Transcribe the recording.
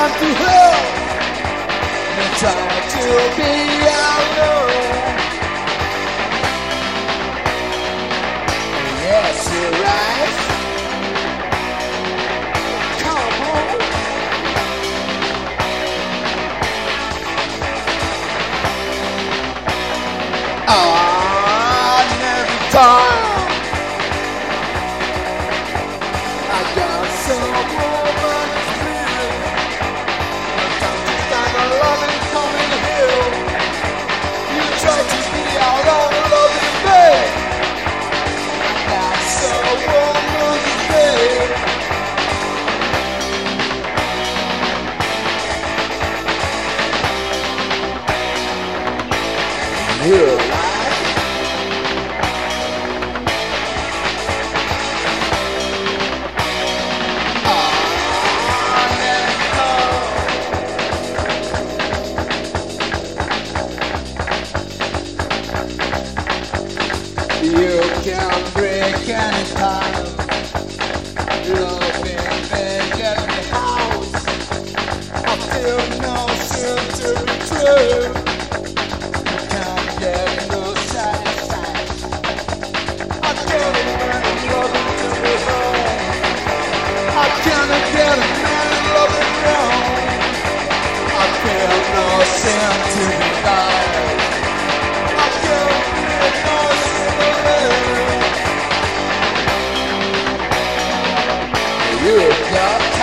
gone to hell and try to be alone. Yes, you're right. Come on. Every time I got some woman's feel, time to stand alone and come in here. You try to be out on loving babe. I got some woman's feel. You're right. You can break any time. Loving big at the house. I feel no soon to be true. You can't get no satisfaction. I can't even loving to be home. I cannot get a man loving wrong. I feel no sin to be died. I can't feel no sin to live. You got